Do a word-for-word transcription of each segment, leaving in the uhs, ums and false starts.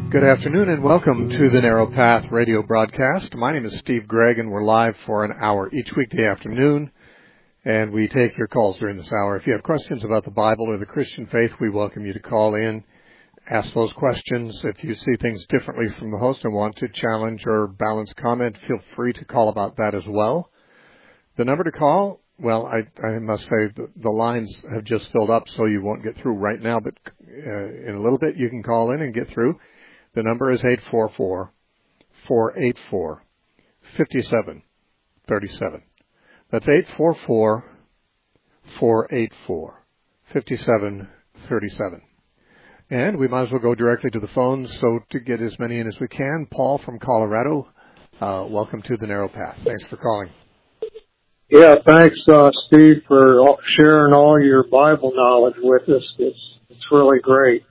Good afternoon and welcome to the Narrow Path radio broadcast. My name is Steve Gregg and we're live for an hour each weekday afternoon, and we take your calls during this hour. If you have questions about the Bible or the Christian faith, we welcome you to call in, ask those questions. If you see things differently from the host and want to challenge or balance comment, feel free to call about that as well. The number to call, well, I, I must say the, the lines have just filled up, so you won't get through right now, but uh, in a little bit you can call in and get through. The number is eight four four, four eight four, five seven three seven. That's eight four four, four eight four, five seven three seven. And we might as well go directly to the phones, so to get as many in as we can. Paul from Colorado, uh, welcome to the Narrow Path. Thanks for calling. Yeah, thanks, uh, Steve, for all, sharing all your Bible knowledge with us. It's, it's really great.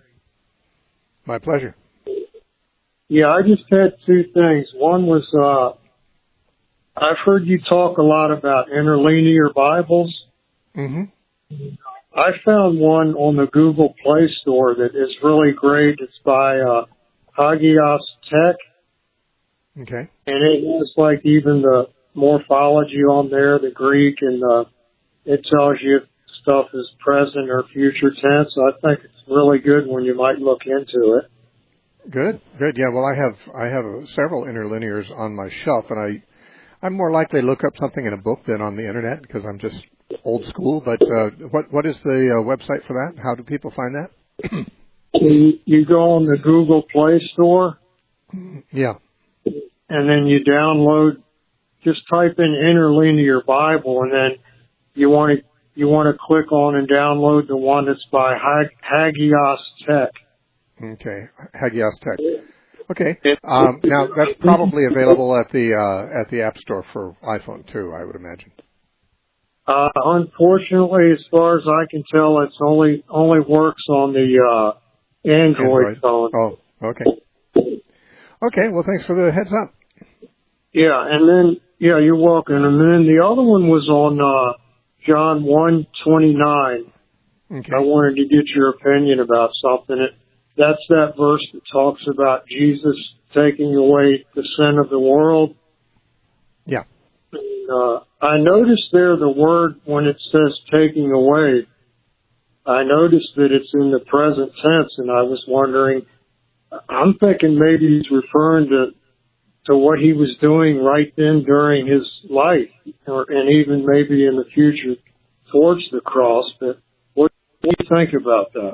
My pleasure. Yeah, I just had two things. One was, uh, I've heard you talk a lot about interlinear Bibles. Mm-hmm. I found one on the Google Play Store that is really great. It's by, uh, Hagios Tech. Okay. And it has like even the morphology on there, the Greek, and, uh, it tells you if stuff is present or future tense. So I think it's really good when you might look into it. Good, good. Yeah, well, I have I have several interlinears on my shelf, and I I'm more likely to look up something in a book than on the internet because I'm just old school. But uh, what what is the uh, website for that? How do people find that? you, you go on the Google Play Store. Yeah. And then you download. Just type in interlinear Bible, and then you want to you want to click on and download the one that's by Hagios Tech. Okay, Hagios Tech. Okay, um, now that's probably available at the uh, at the App Store for iPhone too, I would imagine. Uh, unfortunately, as far as I can tell, it's only only works on the uh, Android, Android phone. Oh, okay. Okay, well, thanks for the heads up. Yeah, and then yeah, you're welcome. And then the other one was on uh, John one twenty-nine. Okay. I wanted to get your opinion about something. It, That's that verse that talks about Jesus taking away the sin of the world. Yeah. Uh, I noticed there the word, when it says taking away, I noticed that it's in the present tense, and I was wondering, I'm thinking maybe he's referring to to what he was doing right then during his life, or, and even maybe in the future towards the cross. But what do you think about that?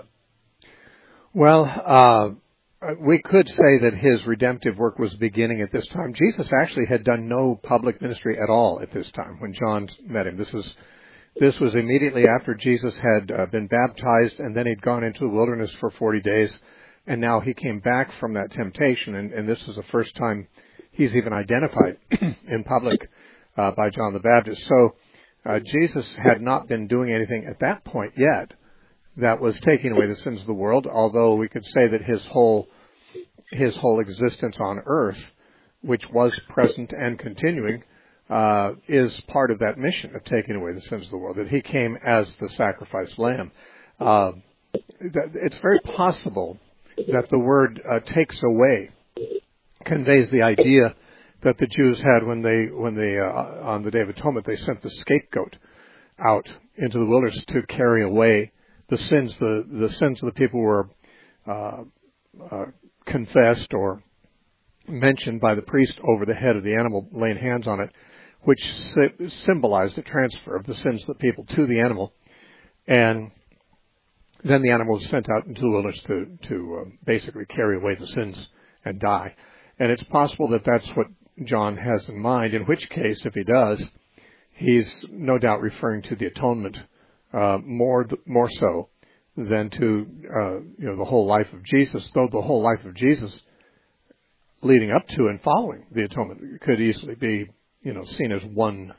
Well, uh, we could say that his redemptive work was beginning at this time. Jesus actually had done no public ministry at all at this time when John met him. This is this was immediately after Jesus had uh, been baptized, and then he'd gone into the wilderness for forty days, and now he came back from that temptation, and, and this was the first time he's even identified in public uh, by John the Baptist. So uh, Jesus had not been doing anything at that point yet that was taking away the sins of the world, although we could say that his whole his whole existence on earth, which was present and continuing, uh, is part of that mission of taking away the sins of the world, that he came as the sacrificed lamb. Uh, it's very possible that the word uh, takes away conveys the idea that the Jews had when they, when they uh, on the Day of Atonement, they sent the scapegoat out into the wilderness to carry away the sins, the, the sins of the people were uh, uh, confessed or mentioned by the priest over the head of the animal, laying hands on it, which sy- symbolized a transfer of the sins of the people to the animal. And then the animal was sent out into the wilderness to, to uh, basically carry away the sins and die. And it's possible that that's what John has in mind, in which case, if he does, he's no doubt referring to the atonement Uh, more more so than to uh, you know the whole life of Jesus, though the whole life of Jesus leading up to and following the atonement could easily be you know seen as one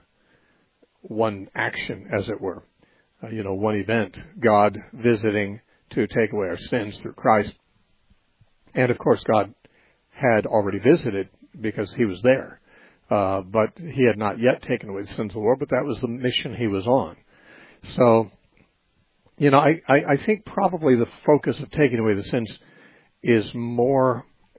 one action, as it were, uh, you know one event, God visiting to take away our sins through Christ. And of course God had already visited because he was there, uh, but he had not yet taken away the sins of the world, but that was the mission he was on. So, you know, I, I, I think probably the focus of taking away the sins is more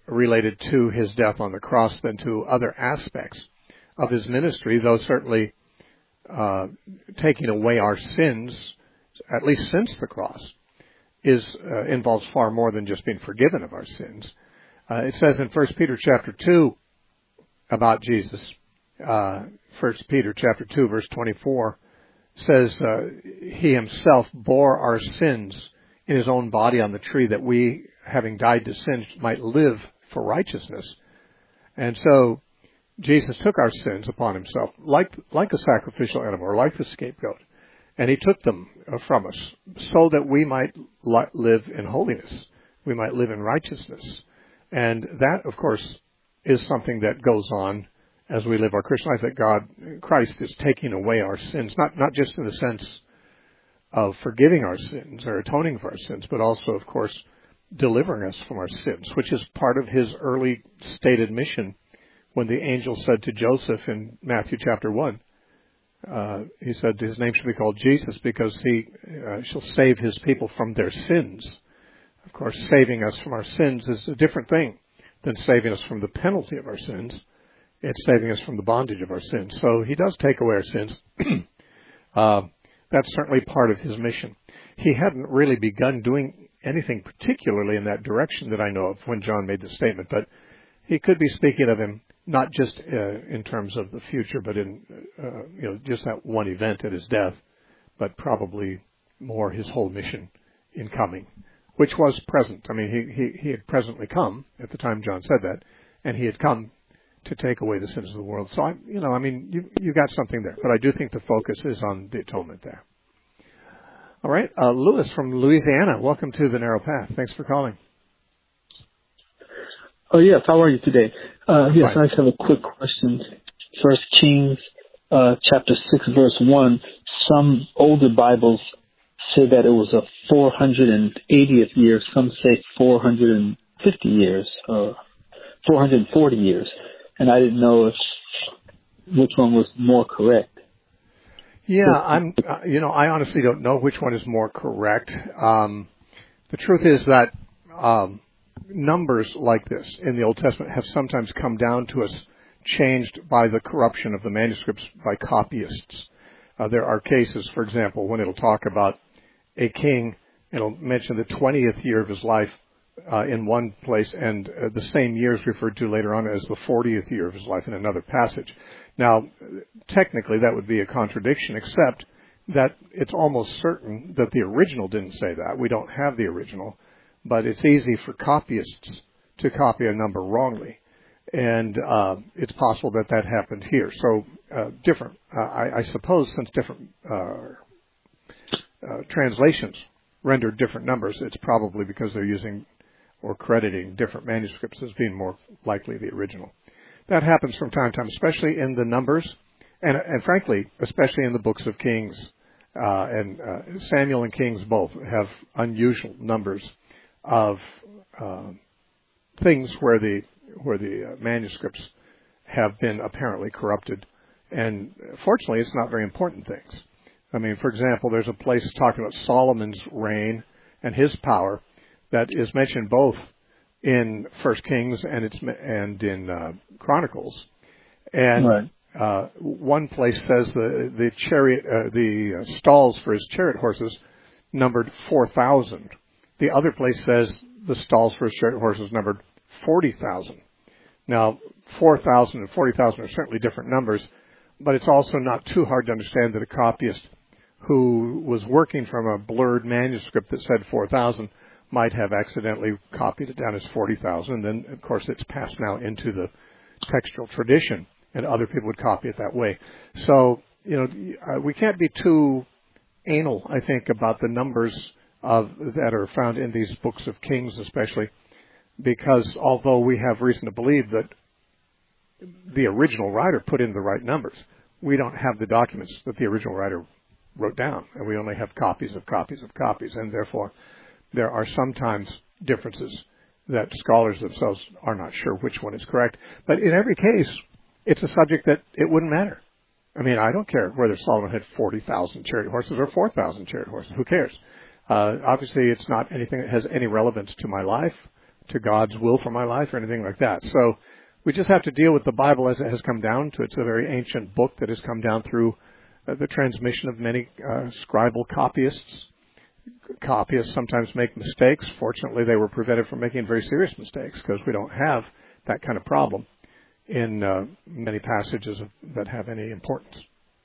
related to his death on the cross than to other aspects of his ministry, though certainly uh, taking away our sins, at least since the cross, is uh, involves far more than just being forgiven of our sins. Uh, it says in First Peter chapter two about Jesus, uh, First Peter chapter two, verse twenty-four, says uh, he himself bore our sins in his own body on the tree, that we, having died to sins, might live for righteousness. And so Jesus took our sins upon himself, like like a sacrificial animal, or like the scapegoat, and he took them from us so that we might li- live in holiness, we might live in righteousness. And that, of course, is something that goes on as we live our Christian life, that God, Christ is taking away our sins, not, not just in the sense of forgiving our sins or atoning for our sins, but also, of course, delivering us from our sins, which is part of his early stated mission when the angel said to Joseph in Matthew chapter one, uh, he said his name should be called Jesus because he uh, shall save his people from their sins. Of course, saving us from our sins is a different thing than saving us from the penalty of our sins. It's saving us from the bondage of our sins. So he does take away our sins. uh, that's certainly part of his mission. He hadn't really begun doing anything particularly in that direction that I know of when John made the statement, but he could be speaking of him not just uh, in terms of the future, but in uh, you know just that one event at his death, but probably more his whole mission in coming, which was present. I mean, he, he, he had presently come at the time John said that, and he had come to take away the sins of the world. So, I, you know, I mean, you you got something there, but I do think the focus is on the atonement there. All right, uh, Lewis from Louisiana, welcome to the Narrow Path. Thanks for calling. Oh, yes, how are you today? Uh, yes, Fine. I just have a quick question. First Kings, uh, chapter six, verse one. Some older Bibles say that it was a four hundred eightieth year. Some say four hundred fifty years, or four hundred forty years. And I didn't know if which one was more correct. Yeah, I'm. Uh, you know, I honestly don't know which one is more correct. Um, the truth is that um, numbers like this in the Old Testament have sometimes come down to us changed by the corruption of the manuscripts by copyists. Uh, there are cases, for example, when it'll talk about a king, it'll mention the twentieth year of his life uh, in one place, and uh, the same year is referred to later on as the fortieth year of his life in another passage. Now, technically, that would be a contradiction, except that it's almost certain that the original didn't say that. We don't have the original, but it's easy for copyists to copy a number wrongly. And uh, it's possible that that happened here. So uh, different, uh, I, I suppose, since different uh, uh, translations render different numbers, it's probably because they're using or crediting different manuscripts as being more likely the original. That happens from time to time, especially in the numbers, and, and frankly, especially in the books of Kings. Uh, and uh, Samuel and Kings both have unusual numbers of uh, things where the where the uh, manuscripts have been apparently corrupted. And fortunately, it's not very important things. I mean, for example, there's a place talking about Solomon's reign and his power that is mentioned both in First Kings and it's and in uh, Chronicles. And right. uh, one place says the the chariot, uh, the uh, stalls for his chariot horses numbered four thousand. The other place says the stalls for his chariot horses numbered forty thousand. Now, four thousand and forty thousand are certainly different numbers, but it's also not too hard to understand that a copyist who was working from a blurred manuscript that said four thousand might have accidentally copied it down as forty thousand. And then, of course, it's passed now into the textual tradition, and other people would copy it that way. So, you know, we can't be too anal, I think, about the numbers of that are found in these books of Kings, especially, because although we have reason to believe that the original writer put in the right numbers, we don't have the documents that the original writer wrote down, and we only have copies of copies of copies, and therefore there are sometimes differences that scholars themselves are not sure which one is correct. But in every case, it's a subject that it wouldn't matter. I mean, I don't care whether Solomon had forty thousand chariot horses or four thousand chariot horses. Who cares? Uh, obviously, it's not anything that has any relevance to my life, to God's will for my life or anything like that. So we just have to deal with the Bible as it has come down to. It's a very ancient book that has come down through uh, the transmission of many uh, scribal copyists. Copyists sometimes make mistakes. Fortunately, they were prevented from making very serious mistakes because we don't have that kind of problem in uh, many passages of, that have any importance.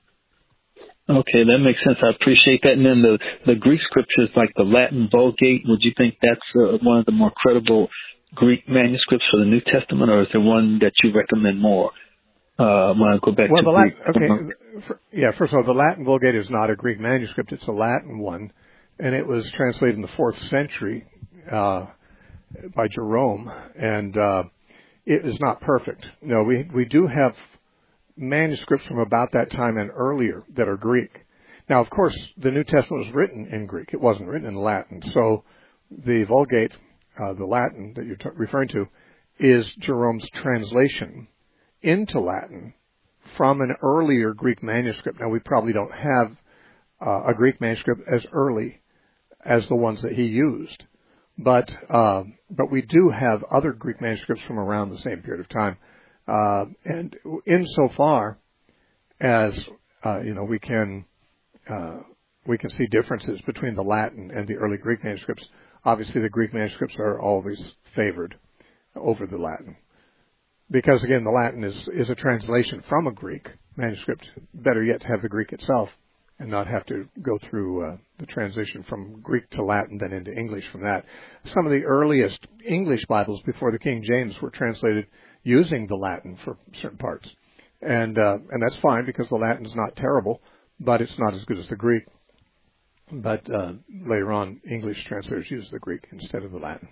Okay, that makes sense. I appreciate that. And then the, the Greek scriptures, like the Latin Vulgate, would you think that's uh, one of the more credible Greek manuscripts for the New Testament, or is there one that you recommend more? Uh, when I go back well, to the Greek. Latin, okay, for, yeah. First of all, the Latin Vulgate is not a Greek manuscript; it's a Latin one, and it was translated in the fourth century uh, by Jerome, and uh, it is not perfect. No, we we do have manuscripts from about that time and earlier that are Greek. Now, of course, the New Testament was written in Greek; it wasn't written in Latin. So, the Vulgate, uh, the Latin that you're t- referring to, is Jerome's translation into Latin from an earlier Greek manuscript. Now, we probably don't have uh, a Greek manuscript as early as the ones that he used, but uh, but we do have other Greek manuscripts from around the same period of time. Uh, and insofar as uh, you know, we can uh, we can see differences between the Latin and the early Greek manuscripts. Obviously, the Greek manuscripts are always favored over the Latin. Because, again, the Latin is, is a translation from a Greek manuscript. Better yet to have the Greek itself and not have to go through uh, the transition from Greek to Latin, then into English from that. Some of the earliest English Bibles before the King James were translated using the Latin for certain parts. And uh, and that's fine because the Latin is not terrible, but it's not as good as the Greek. But uh, later on, English translators used the Greek instead of the Latin.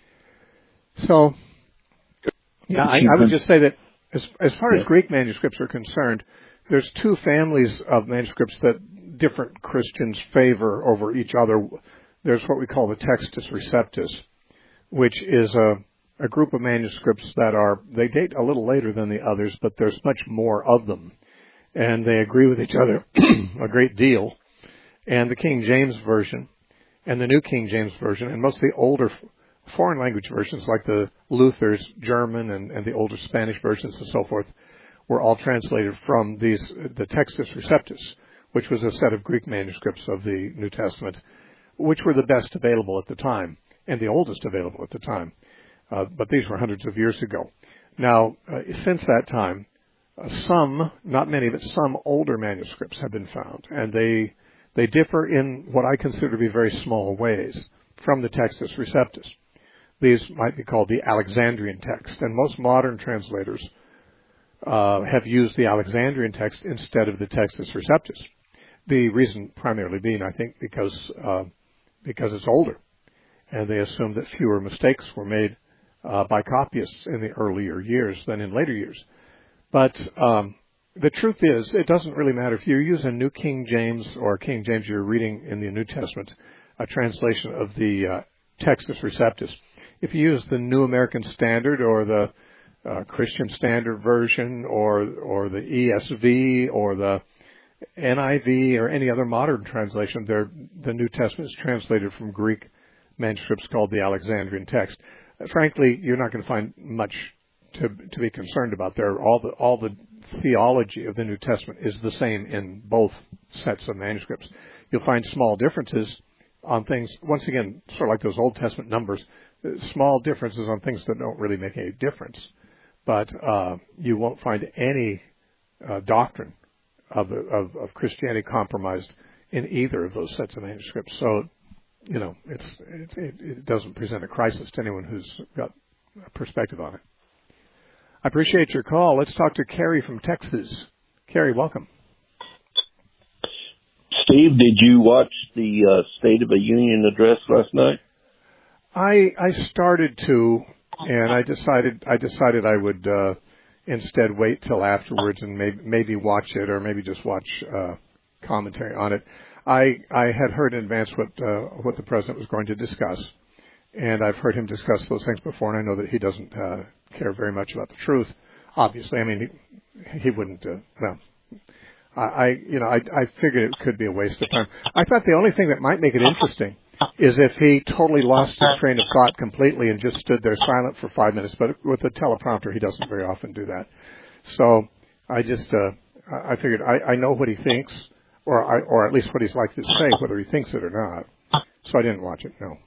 So... Yeah, I, I would just say that as, as far as Greek manuscripts are concerned, there's two families of manuscripts that different Christians favor over each other. There's what we call the Textus Receptus, which is a, a group of manuscripts that are, they date a little later than the others, but there's much more of them. And they agree with each other a great deal. And the King James Version and the New King James Version and most of the older foreign language versions like the Luther's German and, and the older Spanish versions and so forth were all translated from these, the Textus Receptus, which was a set of Greek manuscripts of the New Testament, which were the best available at the time and the oldest available at the time. Uh, but these were hundreds of years ago. Now, uh, since that time, uh, some, not many, but some older manuscripts have been found, and they they differ in what I consider to be very small ways from the Textus Receptus. These might be called the Alexandrian text, and most modern translators uh, have used the Alexandrian text instead of the Textus Receptus. The reason primarily being, I think, because uh, because it's older, and they assume that fewer mistakes were made uh, by copyists in the earlier years than in later years. But um, the truth is, it doesn't really matter if you use a New King James or King James you're reading in the New Testament, a translation of the uh, Textus Receptus. If you use the New American Standard or the uh, Christian Standard Version or or the E S V or the N I V or any other modern translation, the New Testament is translated from Greek manuscripts called the Alexandrian text. Uh, frankly, you're not going to find much to to be concerned about there. All the all the theology of the New Testament is the same in both sets of manuscripts. You'll find small differences on things, once again, sort of like those Old Testament numbers, small differences on things that don't really make any difference. But uh, you won't find any uh, doctrine of, of, of Christianity compromised in either of those sets of manuscripts. So, you know, it's, it's, it, it doesn't present a crisis to anyone who's got a perspective on it. I appreciate your call. Let's talk to Carrie from Texas. Carrie, welcome. Steve, did you watch the uh, State of the Union address last night? I I started to, and I decided I decided I would uh, instead wait till afterwards and maybe maybe watch it or maybe just watch uh, commentary on it. I I had heard in advance what uh, what the president was going to discuss, and I've heard him discuss those things before, and I know that he doesn't uh, care very much about the truth. Obviously, I mean he he wouldn't. Uh, well. I, you know, I, I figured it could be a waste of time. I thought the only thing that might make it interesting is if he totally lost his train of thought completely and just stood there silent for five minutes. But with a teleprompter, he doesn't very often do that. So I just, uh, I figured I, I know what he thinks, or I, or at least what he's likely to say, whether he thinks it or not. So I didn't watch it, no.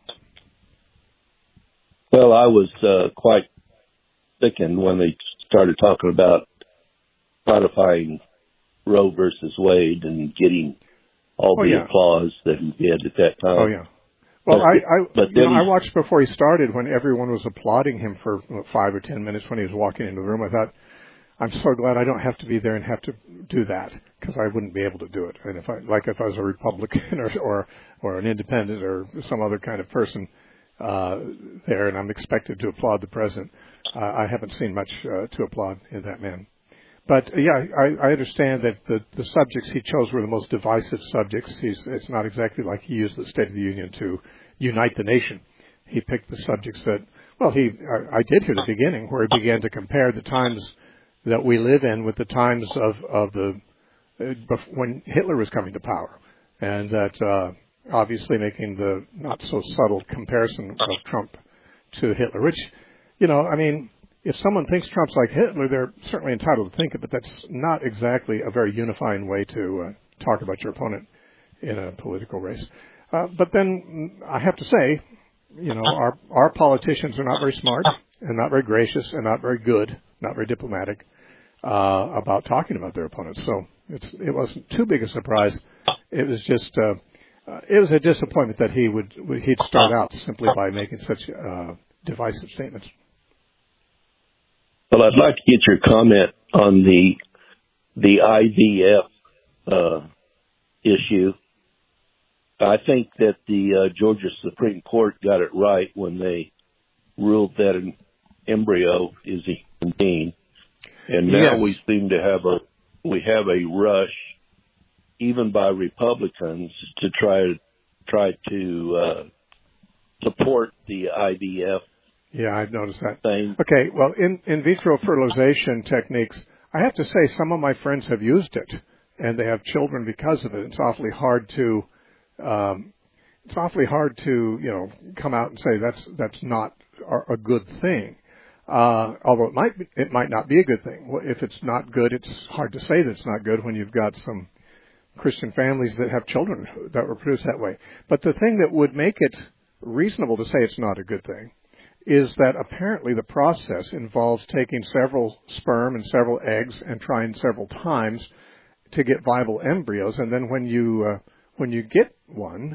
Well, I was uh, quite sickened when they started talking about codifying Roe versus Wade and getting all oh, the yeah. applause that he did at that time. Oh, yeah. Well, but, I I, but you know, he, I watched before he started when everyone was applauding him for what, five or ten minutes when he was walking into the room. I thought, I'm so glad I don't have to be there and have to do that, because I wouldn't be able to do it. And if I, like if I was a Republican or or, or an independent or some other kind of person uh, there, and I'm expected to applaud the president, uh, I haven't seen much uh, to applaud in that man. But, uh, yeah, I, I understand that the, the subjects he chose were the most divisive subjects. He's, it's not exactly like he used the State of the Union to unite the nation. He picked the subjects that, well, he I, I did hear the beginning where he began to compare the times that we live in with the times of, of the uh, when Hitler was coming to power. And that uh, obviously making the not so subtle comparison of Trump to Hitler, which, you know, I mean, if someone thinks Trump's like Hitler, they're certainly entitled to think it, but that's not exactly a very unifying way to uh, talk about your opponent in a political race. Uh, but then I have to say, you know, our our politicians are not very smart and not very gracious and not very good, not very diplomatic uh, about talking about their opponents. So it's it wasn't too big a surprise. It was just uh, uh, it was a disappointment that he would he'd start out simply by making such uh, divisive statements. Well, I'd like to get your comment on the the I V F uh, issue. I think that the uh, Georgia Supreme Court got it right when they ruled that an embryo is a human being, and now yes. we seem to have a we have a rush, even by Republicans, to try try to uh, support the I V F. Yeah, I've noticed that. Thing. Okay, well, in, in vitro fertilization techniques, I have to say some of my friends have used it, and they have children because of it. It's awfully hard to, um, it's awfully hard to, you know, come out and say that's that's not a good thing. Uh, although it might be, it might not be a good thing. If it's not good, it's hard to say that it's not good when you've got some Christian families that have children that were produced that way. But the thing that would make it reasonable to say it's not a good thing is that apparently the process involves taking several sperm and several eggs and trying several times to get viable embryos, and then when you uh, when you get one,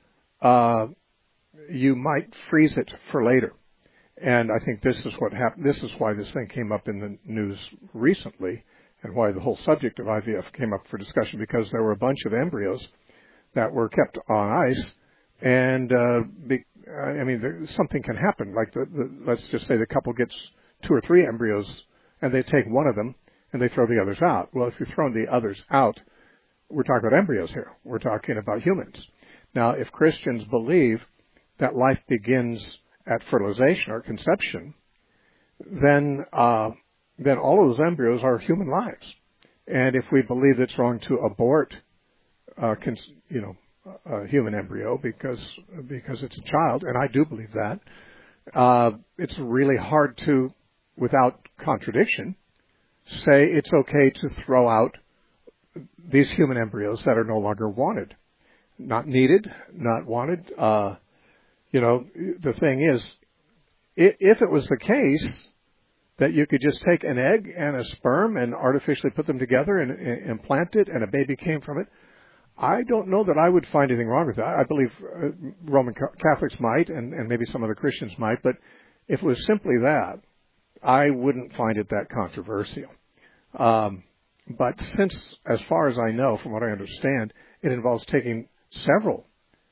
uh, you might freeze it for later. And I think this is what happened. This is why this thing came up in the news recently, and why the whole subject of I V F came up for discussion, because there were a bunch of embryos that were kept on ice, and uh, be, I mean, there, something can happen. Like, the, the, let's just say the couple gets two or three embryos, and they take one of them, and they throw the others out. Well, if you're throwing the others out, we're talking about embryos here. We're talking about humans. Now, if Christians believe that life begins at fertilization or conception, then uh, then all of those embryos are human lives. And if we believe it's wrong to abort, uh, cons- you know, a human embryo because because it's a child, and I do believe that, uh, it's really hard to, without contradiction, say it's okay to throw out these human embryos that are no longer wanted, not needed, not wanted. Uh, you know, the thing is, if it was the case that you could just take an egg and a sperm and artificially put them together and, and implant it, and a baby came from it, I don't know that I would find anything wrong with that. I believe uh, Roman Catholics might, and, and maybe some other Christians might, but if it was simply that, I wouldn't find it that controversial. Um, but since, as far as I know, from what I understand, it involves taking several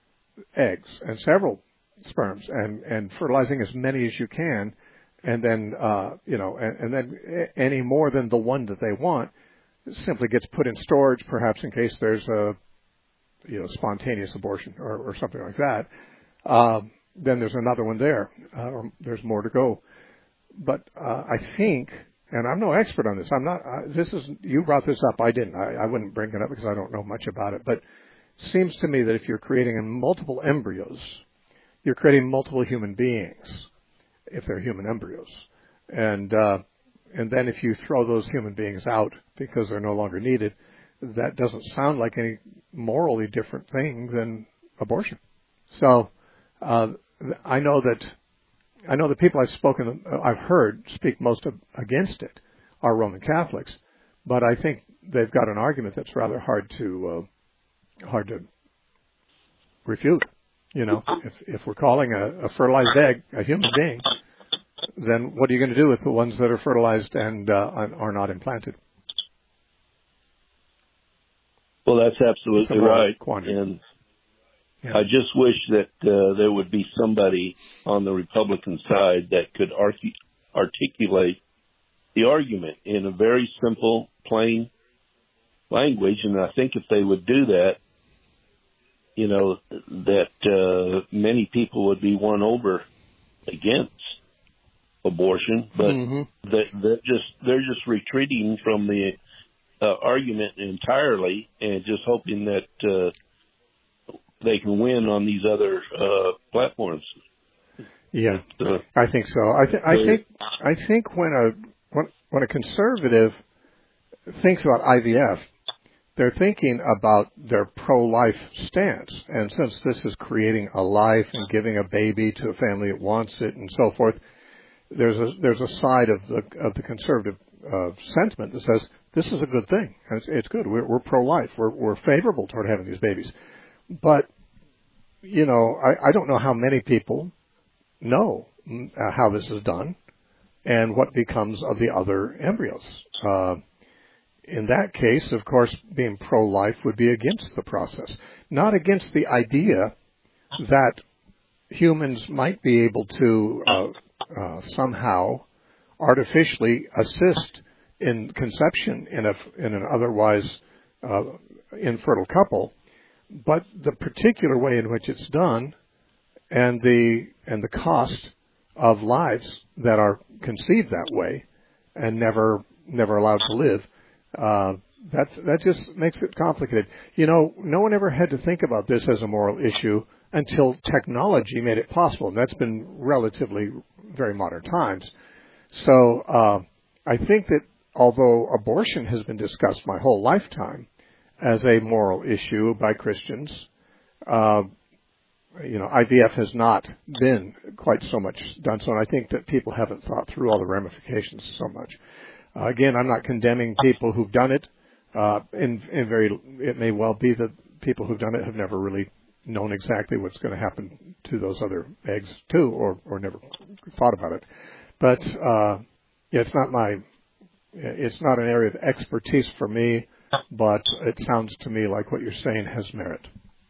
eggs and several sperms and, and fertilizing as many as you can, and then, uh, you know, and, and then any more than the one that they want simply gets put in storage, perhaps in case there's a, you know, spontaneous abortion or, or something like that. Uh, then there's another one there, uh, or there's more to go. But uh, I think, and I'm no expert on this. I'm not. Uh, this is you brought this up. I didn't. I, I wouldn't bring it up because I don't know much about it. But seems to me that if you're creating multiple embryos, you're creating multiple human beings, if they're human embryos. And uh, and then if you throw those human beings out because they're no longer needed, that doesn't sound like any morally different thing than abortion. So uh, I know that I know the people I've spoken, I've heard speak most of, against it are Roman Catholics, but I think they've got an argument that's rather hard to uh, hard to refute. You know, if if we're calling a, a fertilized egg a human being, then what are you going to do with the ones that are fertilized and uh, are not implanted? Well, that's absolutely right. Quandary. And yeah. I just wish that uh, there would be somebody on the Republican side that could argue, articulate the argument in a very simple, plain language. And I think if they would do that, you know, that uh, many people would be won over against abortion, but mm-hmm. that they're just they're just retreating from the uh, argument entirely and just hoping that uh, they can win on these other uh, platforms. Yeah, uh, I think so. I, th- I think I think when a when, when a conservative thinks about I V F, they're thinking about their pro-life stance. And since this is creating a life and giving a baby to a family that wants it and so forth, there's a there's a side of the of the conservative uh, sentiment that says this is a good thing. It's, it's good. We're, we're pro-life. We're we're favorable toward having these babies. But you know, I, I don't know how many people know uh, how this is done and what becomes of the other embryos. Uh, in that case, of course, being pro-life would be against the process, not against the idea that humans might be able to uh, uh, somehow artificially assist in conception in a in an otherwise uh, infertile couple, but the particular way in which it's done and the and the cost of lives that are conceived that way and never never allowed to live, uh, that's, that just makes it complicated. You know, no one ever had to think about this as a moral issue until technology made it possible, and that's been relatively very modern times. So uh, I think that although abortion has been discussed my whole lifetime as a moral issue by Christians, uh, you know, I V F has not been quite so much done so, and I think that people haven't thought through all the ramifications so much. Uh, again, I'm not condemning people who've done it. Uh, in, in very, it may well be that people who've done it have never really known exactly what's going to happen to those other eggs too, or, or never thought about it. But uh, yeah, it's not my, it's not an area of expertise for me, but it sounds to me like what you're saying has merit.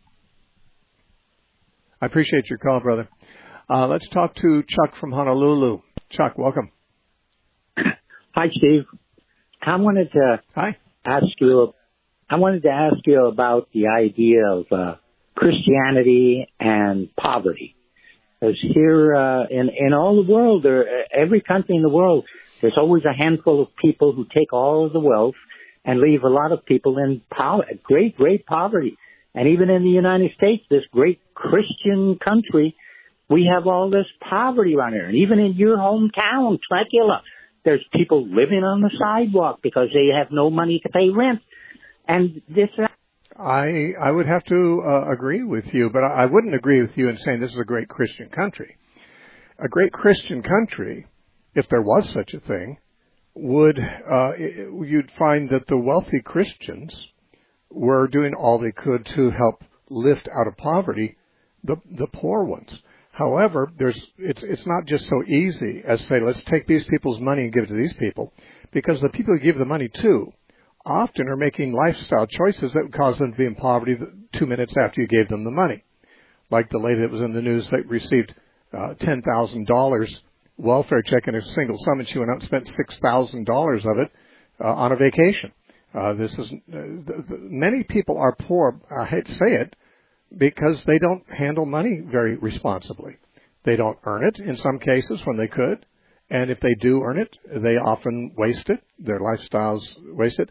I appreciate your call, brother. Uh, let's talk to Chuck from Honolulu. Chuck, welcome. Hi, Steve. I wanted to Hi. ask you. I wanted to ask you about the idea of uh, Christianity and poverty. Because here uh, in in all the world, there, every country in the world, there's always a handful of people who take all of the wealth and leave a lot of people in poverty, great, great poverty. And even in the United States, this great Christian country, we have all this poverty around here. And even in your hometown, Temecula, there's people living on the sidewalk because they have no money to pay rent. And this... I I would have to uh, agree with you, but I wouldn't agree with you in saying this is a great Christian country. A great Christian country, if there was such a thing, would uh, you'd find that the wealthy Christians were doing all they could to help lift out of poverty the the poor ones. However, there's it's it's not just so easy as say, let's take these people's money and give it to these people, because the people you give the money to often are making lifestyle choices that would cause them to be in poverty two minutes after you gave them the money. Like the lady that was in the news that received uh, ten thousand dollars welfare check in a single sum, and she went out and spent six thousand dollars of it uh, on a vacation. Uh, this is uh, the, the, many people are poor. I hate to say it, because they don't handle money very responsibly. They don't earn it in some cases when they could, and if they do earn it, they often waste it. Their lifestyles waste it.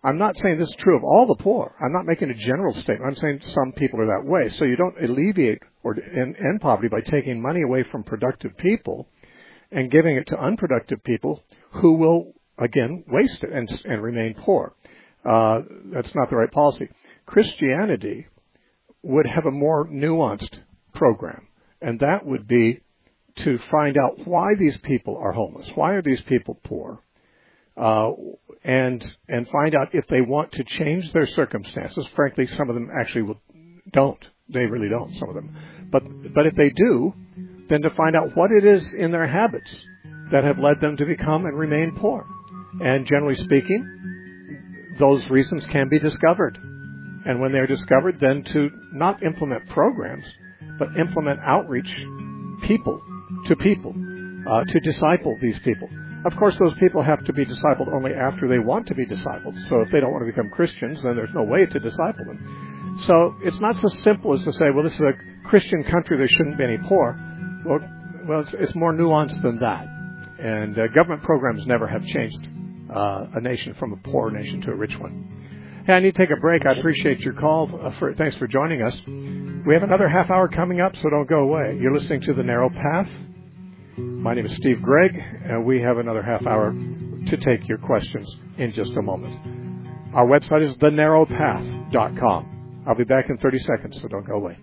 I'm not saying this is true of all the poor. I'm not making a general statement. I'm saying some people are that way. So you don't alleviate or end, end poverty by taking money away from productive people and giving it to unproductive people who will, again, waste it and, and remain poor. Uh, that's not the right policy. Christianity would have a more nuanced program, and that would be to find out why these people are homeless, why are these people poor, uh, and and find out if they want to change their circumstances. Frankly, some of them actually will, don't. They really don't, some of them. But but if they do, then to find out what it is in their habits that have led them to become and remain poor. And generally speaking, those reasons can be discovered. And when they're discovered, then to not implement programs, but implement outreach people to people, uh, to disciple these people. Of course, those people have to be discipled only after they want to be discipled. So if they don't want to become Christians, then there's no way to disciple them. So it's not so simple as to say, well, this is a Christian country, there shouldn't be any poor. Well, well it's, it's more nuanced than that. And uh, government programs never have changed uh, a nation from a poor nation to a rich one. Hey, I need to take a break. I appreciate your call. Uh, for, thanks for joining us. We have another half hour coming up, so don't go away. You're listening to The Narrow Path. My name is Steve Gregg, and we have another half hour to take your questions in just a moment. Our website is the narrow path dot com. I'll be back in thirty seconds, so don't go away.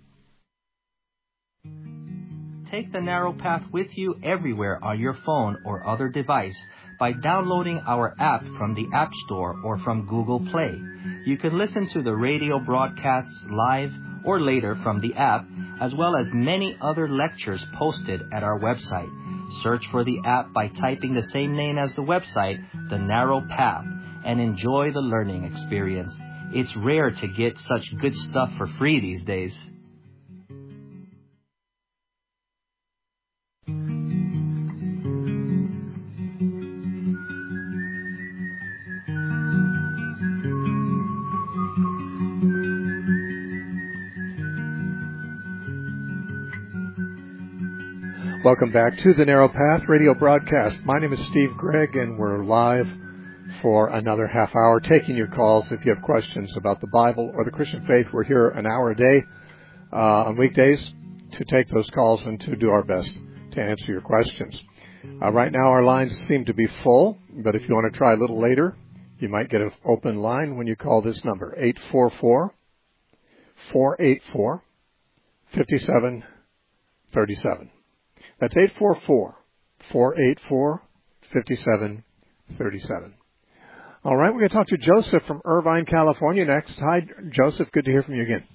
Take The Narrow Path with you everywhere on your phone or other device by downloading our app from the App Store or from Google Play. You can listen to the radio broadcasts live or later from the app, as well as many other lectures posted at our website. Search for the app by typing the same name as the website, The Narrow Path, and enjoy the learning experience. It's rare to get such good stuff for free these days. Welcome back to the Narrow Path radio broadcast. My name is Steve Gregg, and we're live for another half hour, taking your calls if you have questions about the Bible or the Christian faith. We're here an hour a day uh, on weekdays to take those calls and to do our best to answer your questions. Uh, right now our lines seem to be full, but if you want to try a little later, you might get an open line when you call this number, eight four four, four eight four, five seven three seven. That's eight four four, four eight four, five seven three seven. All right, we're going to talk to Joseph from Irvine, California next. Hi, Joseph. Good to hear from you again.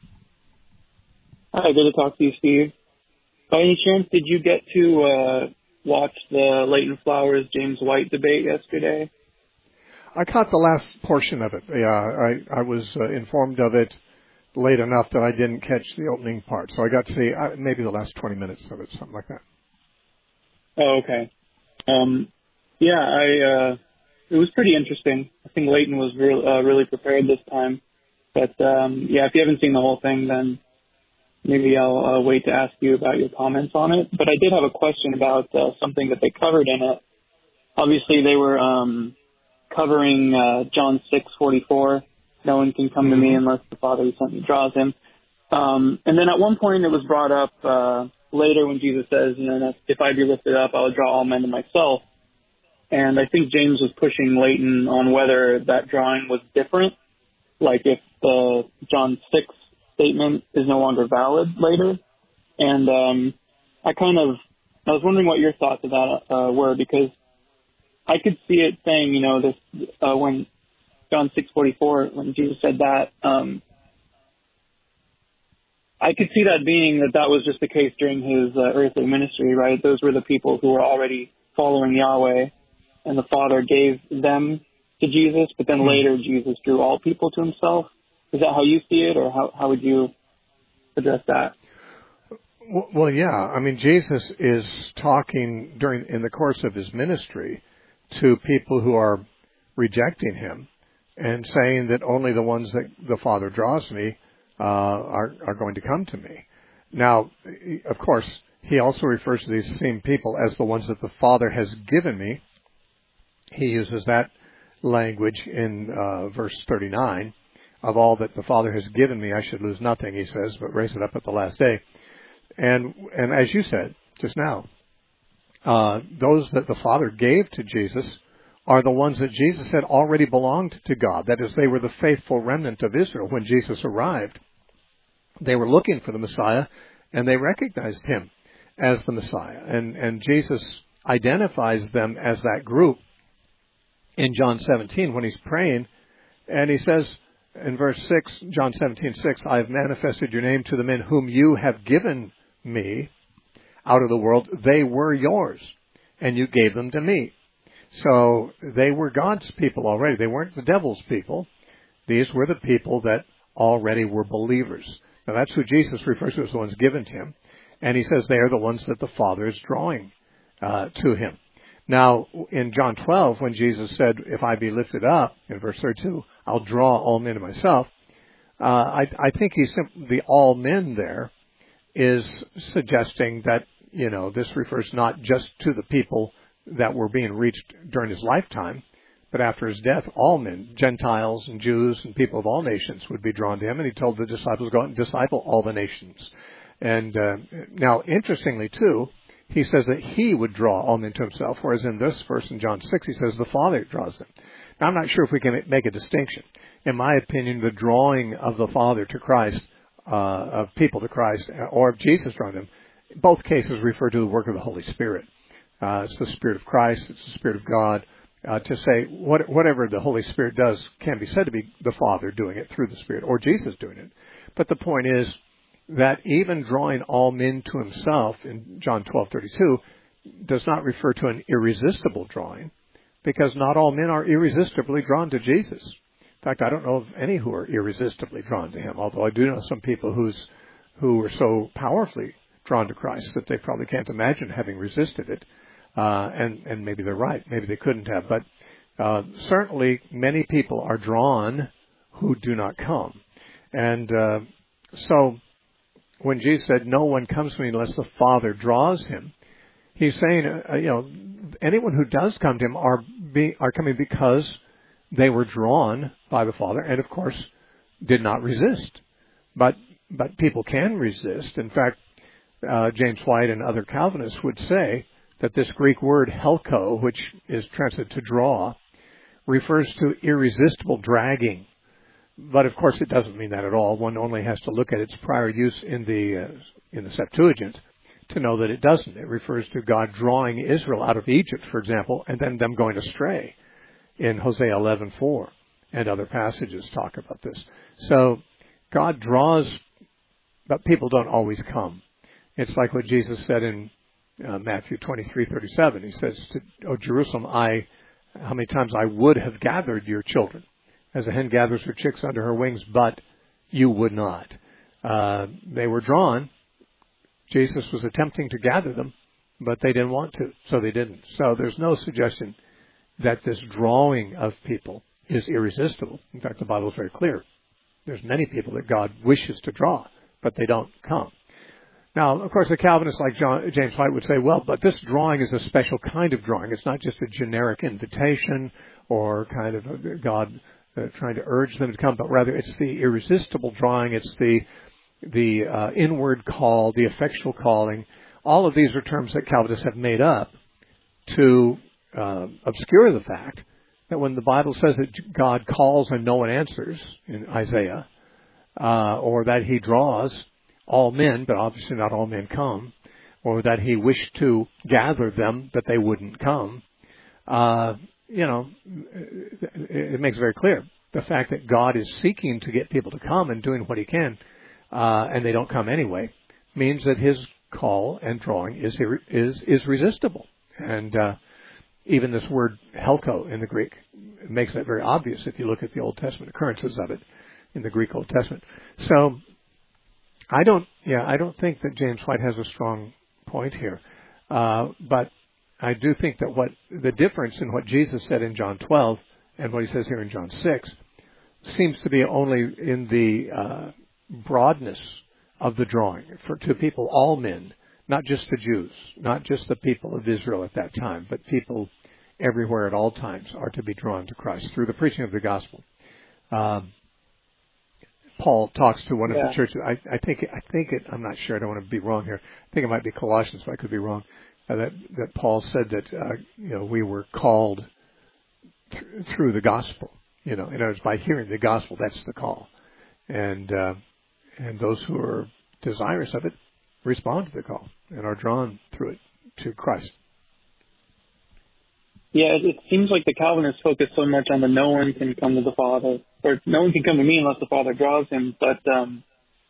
Hi, good to talk to you, Steve. By any chance, did you get to uh, watch the Leighton Flowers, James White debate yesterday? I caught the last portion of it. Yeah, I, I was uh, informed of it late enough that I didn't catch the opening part. So I got to see uh, maybe the last twenty minutes of it, something like that. Oh, okay. Um, yeah, I, uh, it was pretty interesting. I think Leighton was re- uh, really prepared this time. But, um, yeah, if you haven't seen the whole thing, then maybe I'll uh, wait to ask you about your comments on it. But I did have a question about uh, something that they covered in it. Obviously, they were um, covering uh, John six forty-four. No one can come to me unless the Father who sent me draws him. Um, and then at one point it was brought up uh, later when Jesus says, you know, if I be lifted up, I will draw all men to myself. And I think James was pushing Leighton on whether that drawing was different, like if the John six statement is no longer valid later. And um, I kind of, I was wondering what your thoughts of that uh, were, because I could see it saying, you know, this uh, when John six forty-four, when Jesus said that, um, I could see that being that that was just the case during his uh, earthly ministry, right? Those were the people who were already following Yahweh, and the Father gave them to Jesus, but then later Jesus drew all people to himself. Is that how you see it, or how, how would you address that? Well, yeah. I mean, Jesus is talking during in the course of his ministry to people who are rejecting him and saying that only the ones that the Father draws me uh, are, are going to come to me. Now, of course, he also refers to these same people as the ones that the Father has given me. He uses that language in uh, verse thirty-nine. Of all that the Father has given me, I should lose nothing, he says, but raise it up at the last day. And and as you said just now, uh, those that the Father gave to Jesus are the ones that Jesus said already belonged to God. That is, they were the faithful remnant of Israel when Jesus arrived. They were looking for the Messiah, and they recognized him as the Messiah. And, and Jesus identifies them as that group in John seventeen when he's praying, and he says, in verse six, John seventeen six, I have manifested your name to the men whom you have given me out of the world. They were yours, and you gave them to me. So they were God's people already. They weren't the devil's people. These were the people that already were believers. Now that's who Jesus refers to as the ones given to him. And he says they are the ones that the Father is drawing uh, to him. Now, in John twelve, when Jesus said, if I be lifted up, in verse thirty-two, I'll draw all men to myself, uh, I, I think he's simply, the all men there is suggesting that, you know, this refers not just to the people that were being reached during his lifetime, but after his death, all men, Gentiles and Jews and people of all nations would be drawn to him. And he told the disciples, go out and disciple all the nations. And uh, now, interestingly, too, he says that he would draw all men to himself, whereas in this verse in John six, he says the Father draws them. Now, I'm not sure if we can make a distinction. In my opinion, the drawing of the Father to Christ, uh, of people to Christ, or of Jesus drawing them, both cases refer to the work of the Holy Spirit. Uh, it's the Spirit of Christ, it's the Spirit of God. Uh, to say what, whatever the Holy Spirit does can be said to be the Father doing it through the Spirit, or Jesus doing it. But the point is that even drawing all men to himself in John twelve thirty-two does not refer to an irresistible drawing, because not all men are irresistibly drawn to Jesus. In fact, I don't know of any who are irresistibly drawn to him, although I do know some people who's, who are so powerfully drawn to Christ that they probably can't imagine having resisted it. Uh, and, and maybe they're right. Maybe they couldn't have. But uh, certainly many people are drawn who do not come. And uh, so when Jesus said, no one comes to me unless the Father draws him, he's saying, uh, you know, anyone who does come to him are be, are coming because they were drawn by the Father and, of course, did not resist. But but people can resist. In fact, uh, James White and other Calvinists would say that this Greek word helko, which is translated to draw, refers to irresistible dragging. But of course, it doesn't mean that at all. One only has to look at its prior use in the uh, in the Septuagint to know that it doesn't. It refers to God drawing Israel out of Egypt, for example, and then them going astray in Hosea eleven four, and other passages talk about this. So God draws, but people don't always come. It's like what Jesus said in Uh, Matthew twenty-three thirty-seven. He says, to, "O Jerusalem, I, how many times I would have gathered your children, as a hen gathers her chicks under her wings, but you would not." Uh, they were drawn. Jesus was attempting to gather them, but they didn't want to, so they didn't. So there's no suggestion that this drawing of people is irresistible. In fact, the Bible is very clear. There's many people that God wishes to draw, but they don't come. Now, of course, the Calvinists like John, James White would say, well, but this drawing is a special kind of drawing. It's not just a generic invitation or kind of a God uh, trying to urge them to come, but rather it's the irresistible drawing. It's the the uh, inward call, the effectual calling. All of these are terms that Calvinists have made up to uh, obscure the fact that when the Bible says that God calls and no one answers in Isaiah, uh, or that he draws all men, but obviously not all men come, or that he wished to gather them, but they wouldn't come, uh, you know, it, it makes very clear the fact that God is seeking to get people to come and doing what he can, uh, and they don't come anyway, means that his call and drawing is is is resistible. And uh, even this word helko in the Greek makes that very obvious if you look at the Old Testament occurrences of it in the Greek Old Testament. So I don't, yeah, I don't think that James White has a strong point here. Uh, but I do think that what the difference in what Jesus said in John twelve and what he says here in John six seems to be only in the uh, broadness of the drawing for to people, all men, not just the Jews, not just the people of Israel at that time, but people everywhere at all times are to be drawn to Christ through the preaching of the gospel. Um, Paul talks to one of yeah. the churches. I, I think I think it. I'm not sure. I don't want to be wrong here. I think it might be Colossians, but I could be wrong. Uh, that that Paul said that uh, you know we were called th- through the gospel. You know, in other words, by hearing the gospel, that's the call, and uh, and those who are desirous of it respond to the call and are drawn through it to Christ. Yeah, it, it seems like the Calvinists focus so much on the no one can come to the Father, or no one can come to me unless the Father draws him. But um,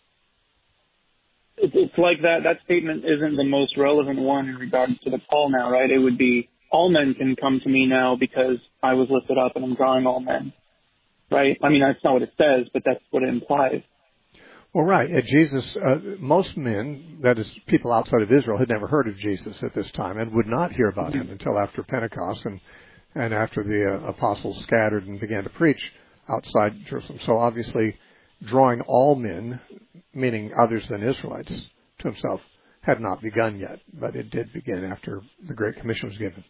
it, it's like that that statement isn't the most relevant one in regards to the call now, right? It would be all men can come to me now because I was lifted up and I'm drawing all men, right? I mean, that's not what it says, but that's what it implies. Well, right. Uh, Jesus, uh, most men, that is people outside of Israel, had never heard of Jesus at this time and would not hear about him until after Pentecost and, and after the uh, apostles scattered and began to preach outside Jerusalem. So obviously, drawing all men, meaning others than Israelites, to himself, had not begun yet, but it did begin after the Great Commission was given.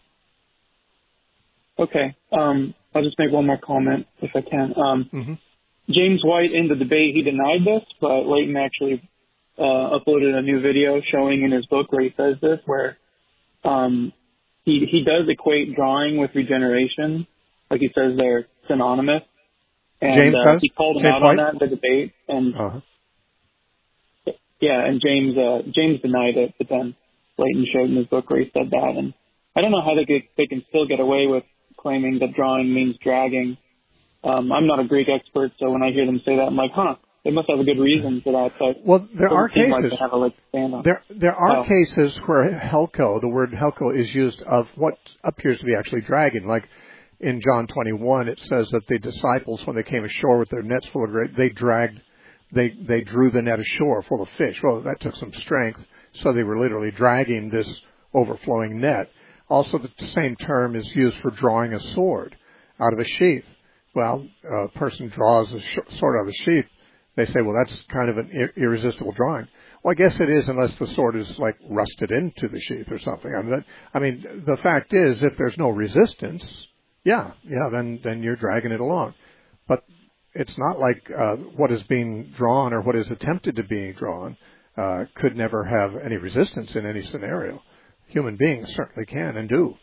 Okay. Um, I'll just make one more comment, if I can. Um, mm-hmm. James White, in the debate, he denied this, but Leighton actually uh, uploaded a new video showing in his book where he says this, where um, he he does equate drawing with regeneration. Like he says they're synonymous. And James uh, does? he called him James out White? on that in the debate. And uh-huh. yeah, and James uh, James denied it, but then Leighton showed in his book where he said that. And I don't know how they could, they can still get away with claiming that drawing means dragging. Um, I'm not a Greek expert, so when I hear them say that, I'm like, huh, they must have a good reason for that. But well, there are cases. Like they have a leg to stand on. There, there are oh. cases where helko, the word helko, is used of what appears to be actually dragging. Like in John twenty-one, it says that the disciples, when they came ashore with their nets full of great, they dragged, they they drew the net ashore full of fish. Well, that took some strength, so they were literally dragging this overflowing net. Also, the same term is used for drawing a sword out of a sheath. Well, a person draws a sh- sword out of a sheath. They say, well, that's kind of an ir- irresistible drawing. Well, I guess it is unless the sword is like rusted into the sheath or something. I mean, that, I mean, the fact is, if there's no resistance, yeah, yeah, then then you're dragging it along. But it's not like uh, what is being drawn or what is attempted to be drawn uh, could never have any resistance in any scenario. Human beings certainly can and do.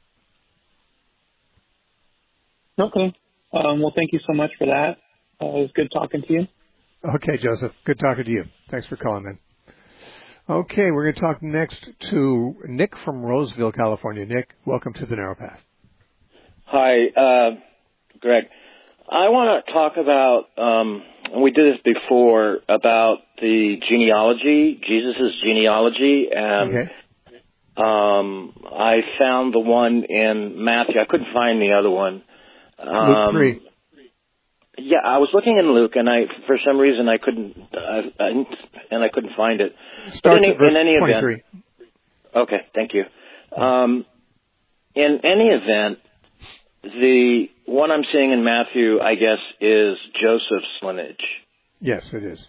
Okay. Um, well, thank you so much for that. Uh, it was good talking to you. Okay, Joseph. Good talking to you. Thanks for calling in. Okay, we're going to talk next to Nick from Roseville, California. Nick, welcome to the Narrow Path. Hi, uh, Greg. I want to talk about, um, and we did this before, about the genealogy, Jesus' genealogy, and okay. um, I found the one in Matthew. I couldn't find the other one. Um, Luke three. Yeah, I was looking in Luke, and I, for some reason, I couldn't, I, I, and I couldn't find it. Start in, at verse in any twenty-three. event, okay, thank you. Um, in any event, the one I'm seeing in Matthew, I guess, is Joseph's lineage. Yes, it is.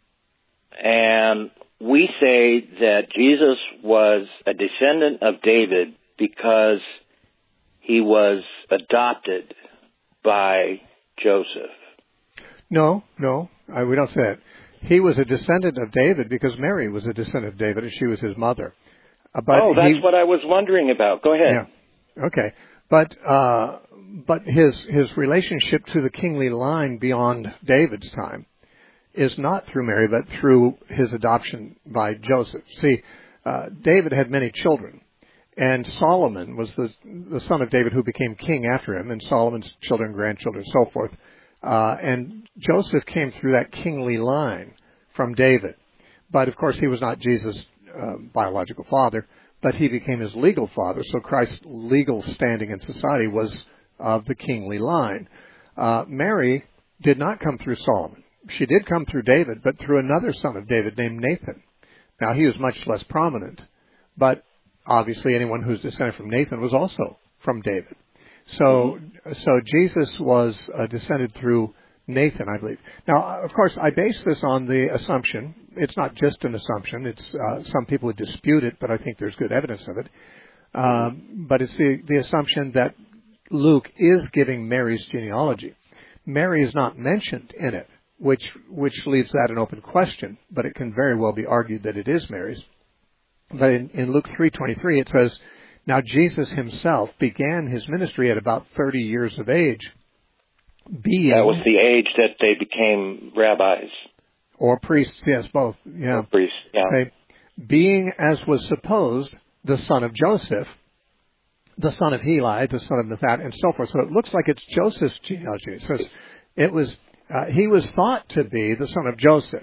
And we say that Jesus was a descendant of David because he was adopted by Joseph. No, no, I, we don't say that. He was a descendant of David because Mary was a descendant of David and she was his mother. Uh, but oh, that's he, what I was wondering about. Go ahead. Yeah. Okay. But uh, but his his relationship to the kingly line beyond David's time is not through Mary, but through his adoption by Joseph. See, uh, David had many children. And Solomon was the the son of David who became king after him, and Solomon's children, grandchildren, so forth. Uh, and Joseph came through that kingly line from David. But, of course, he was not Jesus' uh, biological father, but he became his legal father. So Christ's legal standing in society was of the kingly line. Uh, Mary did not come through Solomon. She did come through David, but through another son of David named Nathan. Now, he was much less prominent, but obviously, anyone who's descended from Nathan was also from David. So, so Jesus was uh, descended through Nathan, I believe. Now, of course, I base this on the assumption. It's not just an assumption. It's uh, some people would dispute it, but I think there's good evidence of it. Um, but it's the, the assumption that Luke is giving Mary's genealogy. Mary is not mentioned in it, which which leaves that an open question, but it can very well be argued that it is Mary's. But in, in Luke three twenty-three it says, now Jesus himself began his ministry at about thirty years of age, being... That was the age that they became rabbis. Or priests, yes, both. Yeah. Or priests, yeah. Say, being, as was supposed, the son of Joseph, the son of Heli, the son of Mathat, and so forth. So it looks like it's Joseph's genealogy. It says it was, uh, he was thought to be the son of Joseph.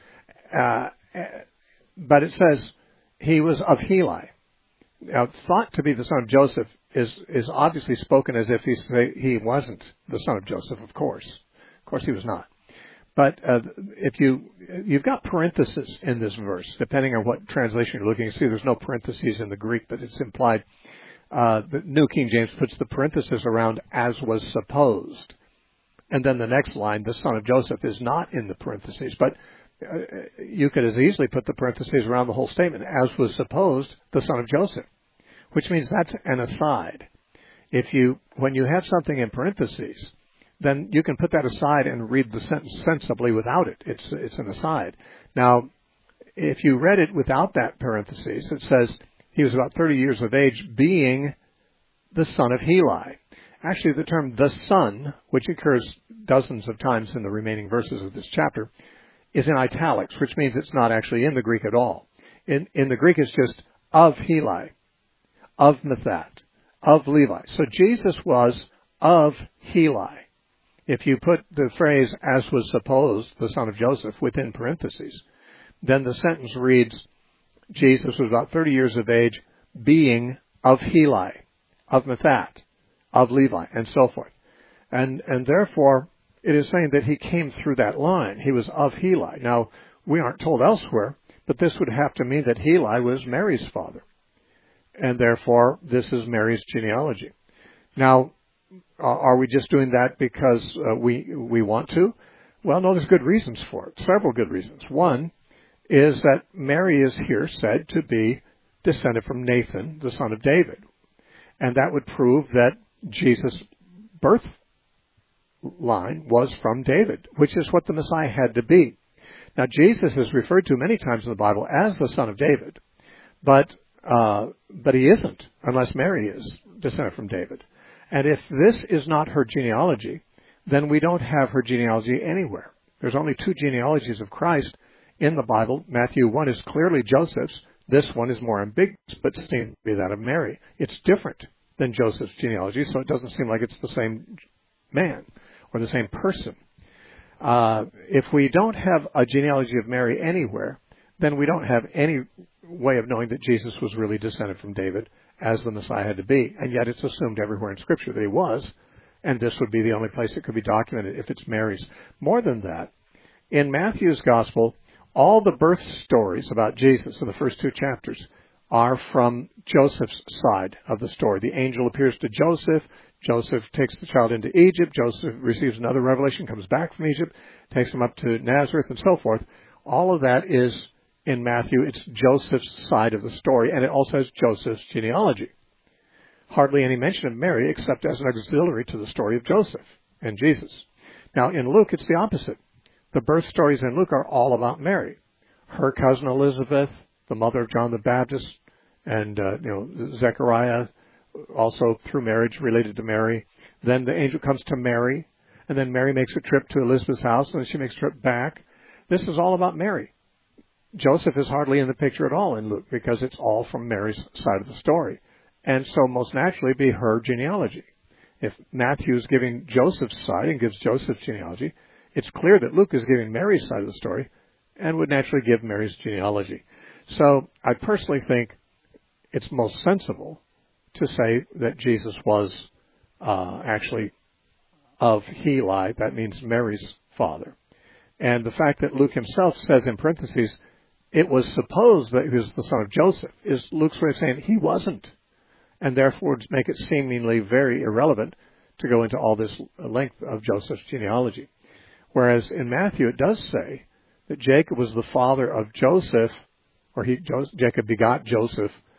Uh, but it says he was of Heli. Now, thought to be the son of Joseph is, is obviously spoken as if he say he wasn't the son of Joseph, of course. Of course he was not. But uh, if you, you've got parentheses in this verse, depending on what translation you're looking. You see there's no parentheses in the Greek, but it's implied. Uh, the New King James puts the parenthesis around as was supposed. And then the next line, the son of Joseph, is not in the parentheses. But uh, you could as easily put the parentheses around the whole statement, as was supposed, the son of Joseph, which means that's an aside. If you, when you have something in parentheses, then you can put that aside and read the sentence sensibly without it. It's, it's an aside. Now, if you read it without that parentheses, it says he was about thirty years of age, being the son of Heli. Actually, the term the son, which occurs dozens of times in the remaining verses of this chapter, is in italics, which means it's not actually in the Greek at all. In, in the Greek, it's just of Heli, of Mathat, of Levi. So Jesus was of Heli. If you put the phrase, as was supposed, the son of Joseph, within parentheses, then the sentence reads, Jesus was about thirty years of age, being of Heli, of Mathat, of Levi, and so forth. And, and therefore, it is saying that he came through that line. He was of Heli. Now, we aren't told elsewhere, but this would have to mean that Heli was Mary's father. And therefore, this is Mary's genealogy. Now, are we just doing that because uh, we we want to? Well, no, there's good reasons for it. Several good reasons. One is that Mary is here said to be descended from Nathan, the son of David. And that would prove that Jesus' birth line was from David, which is what the Messiah had to be. Now, Jesus is referred to many times in the Bible as the son of David, but uh, but he isn't unless Mary is descended from David. And if this is not her genealogy, then we don't have her genealogy anywhere. There's only two genealogies of Christ in the Bible. Matthew one is clearly Joseph's. This one is more ambiguous, but seems to be that of Mary. It's different than Joseph's genealogy, so it doesn't seem like it's the same man or the same person. Uh, if we don't have a genealogy of Mary anywhere, then we don't have any way of knowing that Jesus was really descended from David as the Messiah had to be. And yet it's assumed everywhere in Scripture that he was, and this would be the only place it could be documented if it's Mary's. More than that, in Matthew's Gospel, all the birth stories about Jesus in the first two chapters are from Joseph's side of the story. The angel appears to Joseph. Joseph takes the child into Egypt. Joseph receives another revelation, comes back from Egypt, takes him up to Nazareth, and so forth. All of that is in Matthew. It's Joseph's side of the story, and it also has Joseph's genealogy. Hardly any mention of Mary except as an auxiliary to the story of Joseph and Jesus. Now, in Luke, it's the opposite. The birth stories in Luke are all about Mary. Her cousin Elizabeth, the mother of John the Baptist, and uh, you know Zechariah, also through marriage related to Mary. Then the angel comes to Mary, and then Mary makes a trip to Elizabeth's house, and then she makes a trip back. This is all about Mary. Joseph is hardly in the picture at all in Luke because it's all from Mary's side of the story. And so most naturally be her genealogy. If Matthew is giving Joseph's side and gives Joseph's genealogy, it's clear that Luke is giving Mary's side of the story and would naturally give Mary's genealogy. So I personally think it's most sensible to say that Jesus was uh, actually of Heli, that means Mary's father. And the fact that Luke himself says in parentheses, it was supposed that he was the son of Joseph, is Luke's way of saying he wasn't, and therefore would make it seemingly very irrelevant to go into all this length of Joseph's genealogy. Whereas in Matthew it does say that Jacob was the father of Joseph, or he, Jacob begot Joseph,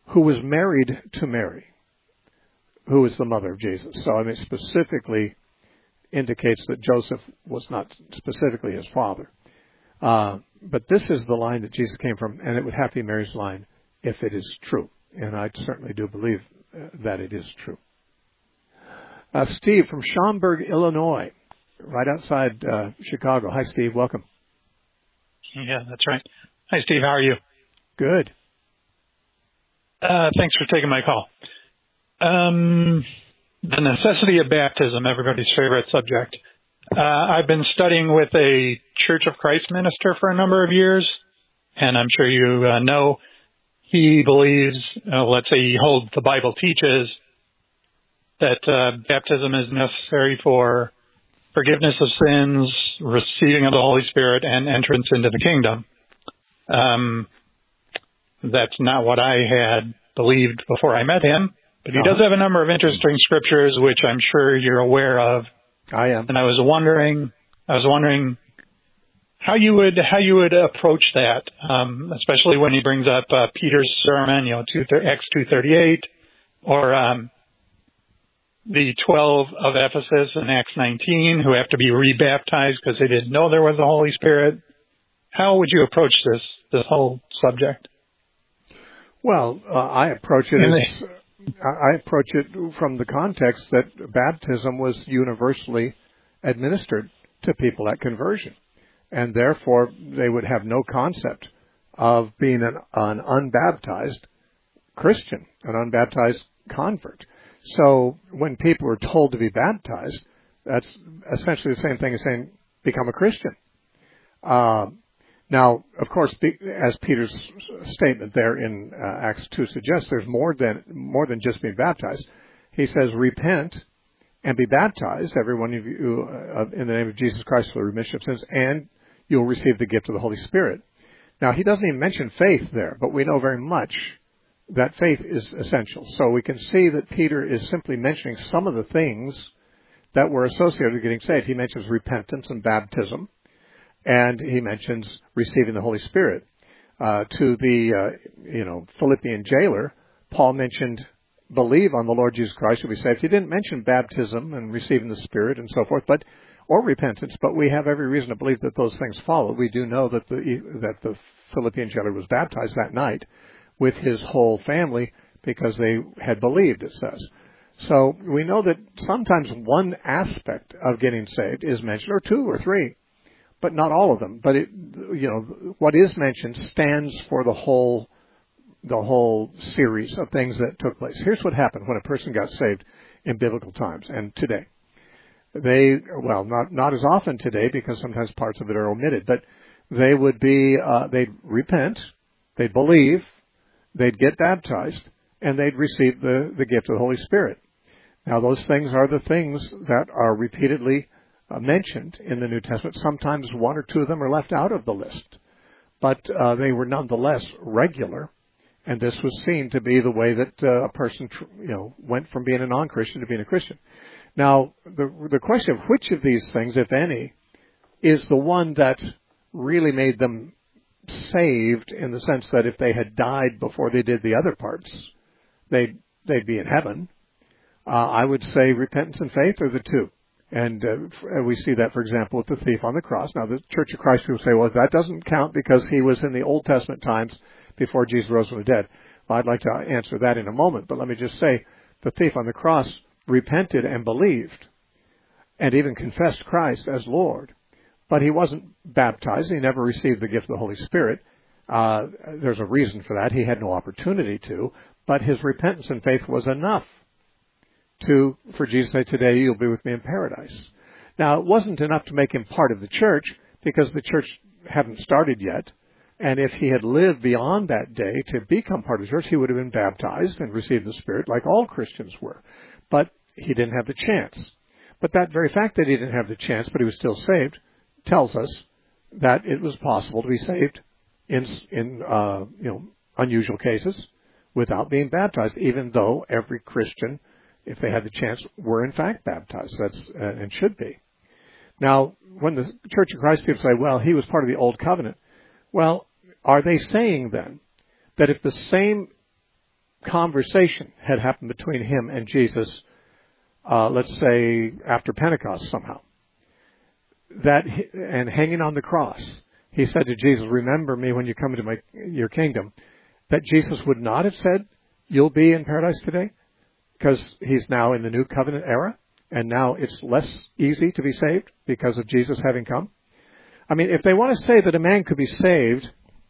who was married to Mary, who is the mother of Jesus. So, I mean, specifically indicates that Joseph was not specifically his father. Uh, but this is the line that Jesus came from, and it would have to be Mary's line if it is true. And I certainly do believe uh, that it is true. Uh, Steve from Schaumburg, Illinois, right outside uh, Chicago. Hi, Steve. Welcome. Yeah, that's right. Hi, Steve. How are you? Good. Uh, thanks for taking my call. Um, the necessity of baptism, everybody's favorite subject. Uh, I've been studying with a Church of Christ minister for a number of years, and I'm sure you uh, know he believes, uh, let's say he holds the Bible teaches, that uh, baptism is necessary for forgiveness of sins, receiving of the Holy Spirit, and entrance into the kingdom. Um, that's not what I had believed before I met him, but he uh-huh. does have a number of interesting scriptures, which I'm sure you're aware of. I am. And I was wondering, I was wondering how you would how you would approach that, um, especially when he brings up uh, Peter's sermon, you know, Acts two thirty-eight, or um, the twelve of Ephesus in Acts nineteen, who have to be rebaptized because they didn't know there was the Holy Spirit. How would you approach this this whole subject? Well, uh, I approach it as, I approach it from the context that baptism was universally administered to people at conversion, and therefore they would have no concept of being an, an unbaptized Christian, an unbaptized convert. So when people are told to be baptized, that's essentially the same thing as saying, become a Christian. Uh, now, of course, as Peter's statement there in uh, Acts two suggests, there's more than more than just being baptized. He says, repent and be baptized, every one of you, uh, in the name of Jesus Christ for the remission of sins, and you'll receive the gift of the Holy Spirit. Now, he doesn't even mention faith there, but we know very much that faith is essential. So we can see that Peter is simply mentioning some of the things that were associated with getting saved. He mentions repentance and baptism, and he mentions receiving the Holy Spirit. Uh, to the, uh, you know, Philippian jailer, Paul mentioned believe on the Lord Jesus Christ you'll be saved. He didn't mention baptism and receiving the Spirit and so forth, but or repentance, but we have every reason to believe that those things follow. We do know that the that the Philippian jailer was baptized that night with his whole family because they had believed, it says. So we know that sometimes one aspect of getting saved is mentioned, or two or three, but not all of them. But it, you know, what is mentioned stands for the whole, the whole series of things that took place. Here's what happened when a person got saved in biblical times and today. They, well, not not as often today because sometimes parts of it are omitted, but they would be, uh, they'd repent, they'd believe, they'd get baptized, and they'd receive the, the gift of the Holy Spirit. Now, those things are the things that are repeatedly uh, mentioned in the New Testament. Sometimes one or two of them are left out of the list, but uh, they were nonetheless regular, and this was seen to be the way that uh, a person, you know, went from being a non-Christian to being a Christian. Now, the the question of which of these things, if any, is the one that really made them saved, in the sense that if they had died before they did the other parts, they'd, they'd be in heaven. Uh, I would say repentance and faith are the two. And uh, we see that, for example, with the thief on the cross. Now, the Church of Christ people say, well, that doesn't count because he was in the Old Testament times before Jesus rose from the dead. Well, I'd like to answer that in a moment, but let me just say the thief on the cross repented and believed and even confessed Christ as Lord. But he wasn't baptized. He never received the gift of the Holy Spirit. Uh, there's a reason for that. He had no opportunity to. But his repentance and faith was enough to, for Jesus to say, today you'll be with me in paradise. Now, it wasn't enough to make him part of the church because the church hadn't started yet. And if he had lived beyond that day to become part of the church, he would have been baptized and received the Spirit like all Christians were. But he didn't have the chance. But that very fact that he didn't have the chance, but he was still saved, tells us that it was possible to be saved in in uh, you know unusual cases without being baptized, even though every Christian, if they had the chance, were in fact baptized. That's uh, and should be. Now, when the Church of Christ people say, "Well, he was part of the old covenant," well, are they saying then that if the same conversation had happened between him and Jesus, uh, let's say after Pentecost somehow, that he, and hanging on the cross, he said to Jesus, remember me when you come into my, your kingdom, that Jesus would not have said, you'll be in paradise today, because he's now in the new covenant era, and now it's less easy to be saved because of Jesus having come. I mean, if they want to say that a man could be saved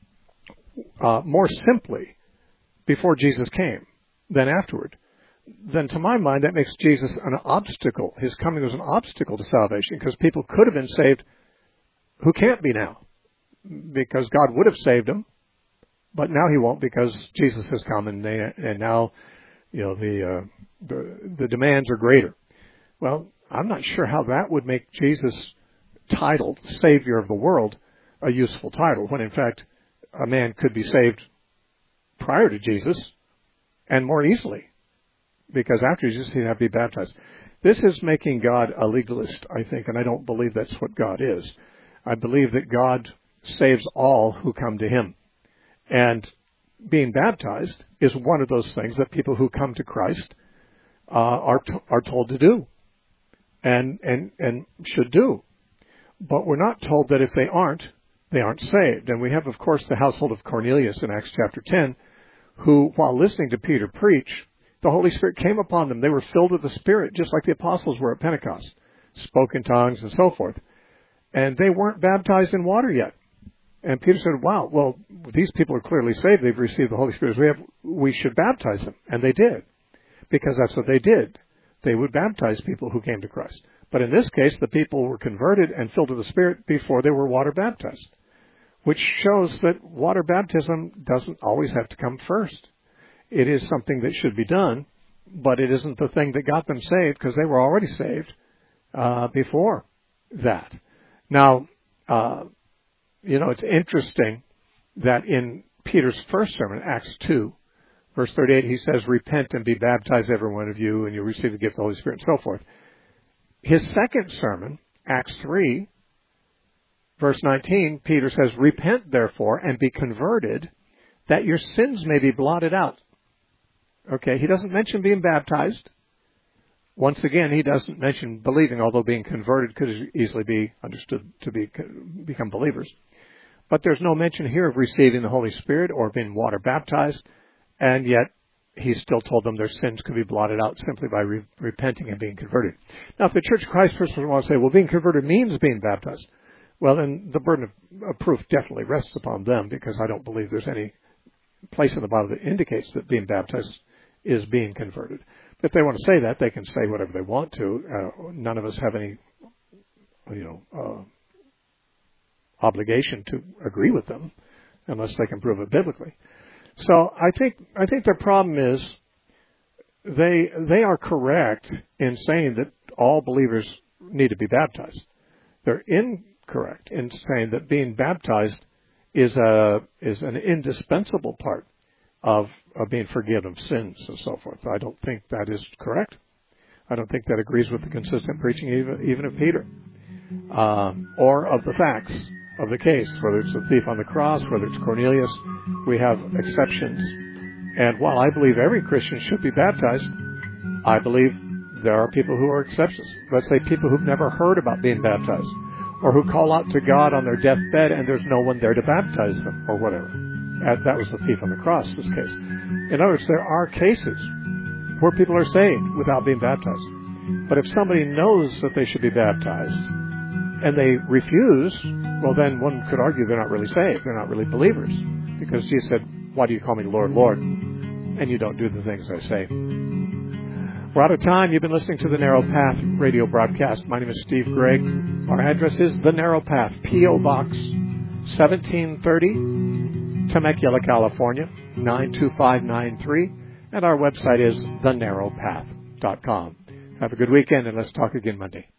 uh, more simply before Jesus came than afterward, then to my mind that makes Jesus an obstacle. His coming was an obstacle to salvation, because people could have been saved who can't be now, because God would have saved them, but now he won't because Jesus has come, and they, and now, you know, the, uh, the the demands are greater. Well, I'm not sure how that would make Jesus titled Savior of the world a useful title, when in fact a man could be saved prior to Jesus and more easily, because after Jesus he'd have to be baptized. This is making God a legalist, I think, and I don't believe that's what God is. I believe that God saves all who come to him. And being baptized is one of those things that people who come to Christ uh, are t- are told to do and, and, and should do. But we're not told that if they aren't, they aren't saved. And we have, of course, the household of Cornelius in Acts chapter ten, who, while listening to Peter preach, the Holy Spirit came upon them. They were filled with the Spirit, just like the apostles were at Pentecost, spoke in tongues and so forth. And they weren't baptized in water yet. And Peter said, wow, well, these people are clearly saved. They've received the Holy Spirit. We have, we should baptize them. And they did, because that's what they did. They would baptize people who came to Christ. But in this case, the people were converted and filled with the Spirit before they were water baptized, which shows that water baptism doesn't always have to come first. It is something that should be done, but it isn't the thing that got them saved, because they were already saved uh, before that. Now, uh, you know, it's interesting that in Peter's first sermon, Acts two, verse thirty-eight, he says, repent and be baptized, every one of you, and you'll receive the gift of the Holy Spirit, and so forth. His second sermon, Acts three, verse nineteen, Peter says, repent, therefore, and be converted, that your sins may be blotted out. Okay, he doesn't mention being baptized. Once again, he doesn't mention believing, although being converted could easily be understood to be become believers. But there's no mention here of receiving the Holy Spirit or being water baptized, and yet he still told them their sins could be blotted out simply by re- repenting and being converted. Now, if the Church of Christ person wants to say, well, being converted means being baptized, well, then the burden of, of proof definitely rests upon them, because I don't believe there's any place in the Bible that indicates that being baptized is being converted. If they want to say that, they can say whatever they want to. Uh, none of us have any, you know, uh, obligation to agree with them unless they can prove it biblically. So I think I think their problem is they they are correct in saying that all believers need to be baptized. They're incorrect in saying that being baptized is a is an indispensable part of, of being forgiven of sins and so forth. I don't think that is correct. I don't think that agrees with the consistent preaching even, even of Peter, um, or of the facts of the case, whether it's the thief on the cross, whether it's Cornelius. We have exceptions. And while I believe every Christian should be baptized, I believe there are people who are exceptions. Let's say people who've never heard about being baptized, or who call out to God on their deathbed and there's no one there to baptize them, or whatever. That was the thief on the cross, this case. In other words, there are cases where people are saved without being baptized. But if somebody knows that they should be baptized and they refuse, well, then one could argue they're not really saved. They're not really believers. Because Jesus said, why do you call me Lord, Lord, and you don't do the things I say? We're out of time. You've been listening to The Narrow Path radio broadcast. My name is Steve Gregg. Our address is The Narrow Path, P O. Box seventeen thirty, Temecula, California, nine two five nine three. And our website is the narrow path dot com. Have a good weekend, and let's talk again Monday.